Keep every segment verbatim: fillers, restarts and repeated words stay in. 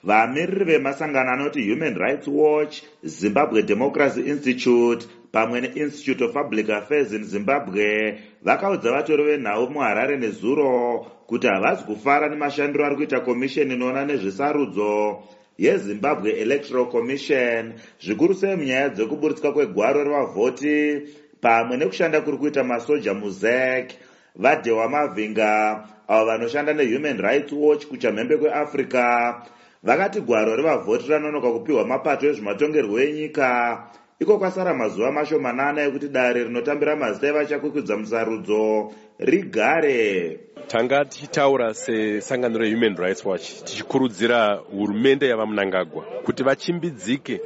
Vamiriri vemasangano anoti Human Rights Watch, Zimbabwe Democracy Institute pamwe neInstitute of Public Affairs in Zimbabwe vakaudza vatori venhau muHarare nezuro kuti havasi kufara nemashandiro ari kuita komisheni inoona nezvesarudzo yeZimbabwe Electoral Commission, zvikuru sei munyaya dzekuburitswa kwegwaro revavhoti pamwe nekushanda kuri kuita masoja muZek. Vadhewa Mavinga avo vanoshanda neHuman Rights Watch kuchamhembe kweAfrica vakati gwaro revavhoti ranonoka kupiwa mapato ezvematongerwo enyika iko kwasara mazuva mashomanana ekuti dare rinotambira mazita evachakwikudza musarudzo rigare. Tanga tichitaura sesangano reHuman Rights Watch tichikurudzira hurumende yavaMnangagwa kuti vachimbidzike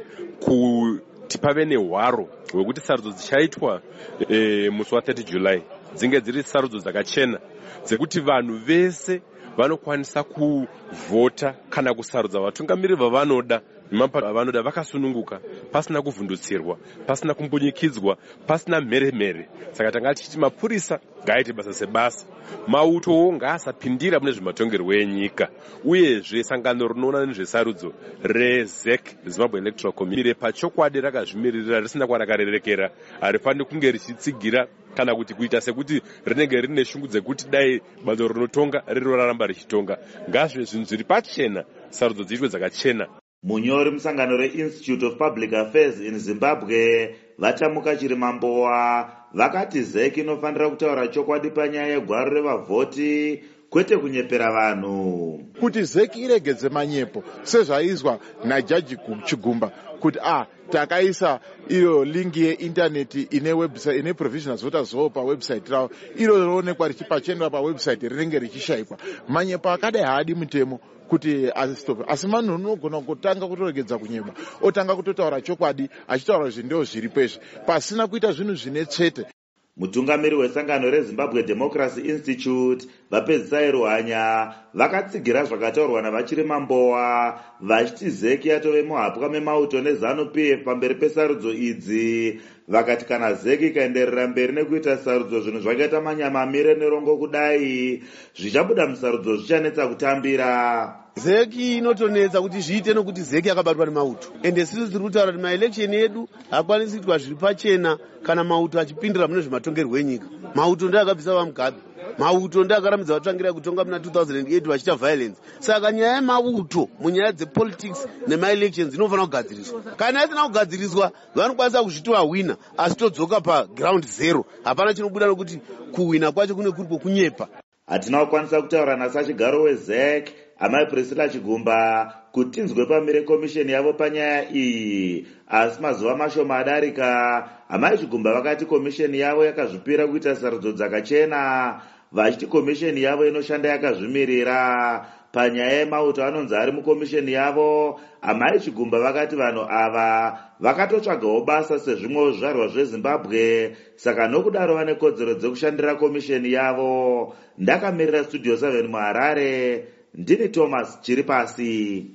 kuti pave nehwaro hwekuti sarudzo dzichaitwa e, musi wa30 July dzinge dziri sarudzo dzakachena dzekuti vanhu vese vanokwanisa kuvhota kana kusarudza vatungamiriri vavanoda nemapato avanoda vakasununguka, pasina kuvhundutsirwa, pasina kumbunyikidzwa, pasina mheremhere. Saka tanga tichiti mapurisa ngaaite basa sebasa, mauto ngaasapindira mune zvematongerwo enyika, uyezve sangano rinoona nezvesarudzo reZek Zimbabwe Electoral Commission pachokwadi rakazvimirira risina kwarakarerekera, harifaniri kunge richitsigira kana kuti kuita sekuti rinenge rine shungu dzekuti dai bando rinotonga riri raramba richitonga. Ngazve zvinhu zviri pachena, sarudzo dziitwe dzakachena. Munyori musangano reInstitute of Public Affairs in Zimbabwe Vatamuka Chirimambowa vakati ZEC inofanira kutaura chokwadi panyaya yegwaro revavhoti kwete kunyepera vanhu. Kuti ZEC iregedze manyepo sezvaizwa naJaji Chigumba kuti ah takaisa iyo link yeInternet ine website ine provisional voters zo pa website rao iro roonekwa richipachenwa pa website rinenge richishaikwa. Manyepo akadai haadi mutemo kuti asitope, asi vanhu vanogona kutanga kutoregedza kunyeba, otanga kutotaura chokwadi achitaura zvinhu zviri pezvi pasina kuita zvinhu zvine tsvete. Mutungamiri wesangano reZimbabwe Democracy Institute vapedzisai Ruhanya vakatsigira zvakataurwa navaChirimambowa vachiti ZEC yatove muhapwa memauto neZANU-P F pamberi pesarudzo idzi. Vakati kana ZEC ikaenderera mberi nekuita sarudzo zvinhu zvakaita manyamamire nerongo kudai zvichabuda musarudzo zvichanetsa kutambira. ZEC inotonetsa kuti zviite nokuti ZEC yakabatwa nemauto, ende sisi tiri kutaura kuti maelection edu hakwanisi kuitwa zviri pachena kana mauto achipindira mune zvematongerwo enyika. Mauto ndiye akabvisa vaMugabe, mauto ndiye akaramidza vatangira kutonga muna two thousand eight vachiita violence. Saka nyaya yemauto munyaya dzepolitics nemaelections inofanira kugadziriswa. Kana isina kugadziriswa vanokwanisa kuzvitora wina asi todzoka paground zero, hapana chinobuda nokuti kuwina kwacho kune kuri kunyepa. Hatina kukwanisa kutaura nasachigaro weZEC Amai Priscilla Chigumba kuti tinzwe pamire komisheni yavo panyaya iyi, asi mazuva mashoma adarika Amai Chigumba vakati komisheni yavo yakazvipira kuita sarudzo dzakachena, vachiti komisheni yavo inoshanda yakazvimirira. Panyaya yemauto anonzi ari mukomisheni yavo, Amai Chigumba vakati vanhu ava vakatotsvagawo basa sezvimwewo zvizvarwa zveZimbabwe, saka nokudaro vane kodzero dzekushandira komisheni yavo. Ndakamirira Studio seven muHarare, ndini Thomas Chiripasi.